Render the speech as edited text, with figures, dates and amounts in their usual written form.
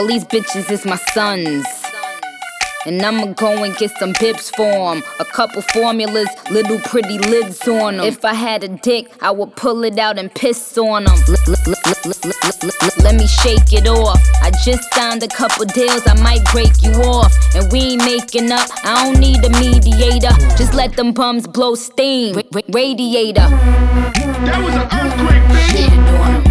All these bitches is my sons. And I'ma go and get some pips for 'em. A couple formulas, little pretty lids on 'em. If I had a dick, I would pull it out and piss on 'em. Let me shake it off. I just signed a couple deals, I might break you off. And we ain't making up, I don't need a mediator. Just let them bums blow steam. Radiator. That was an earthquake, bitch. Shit on 'em.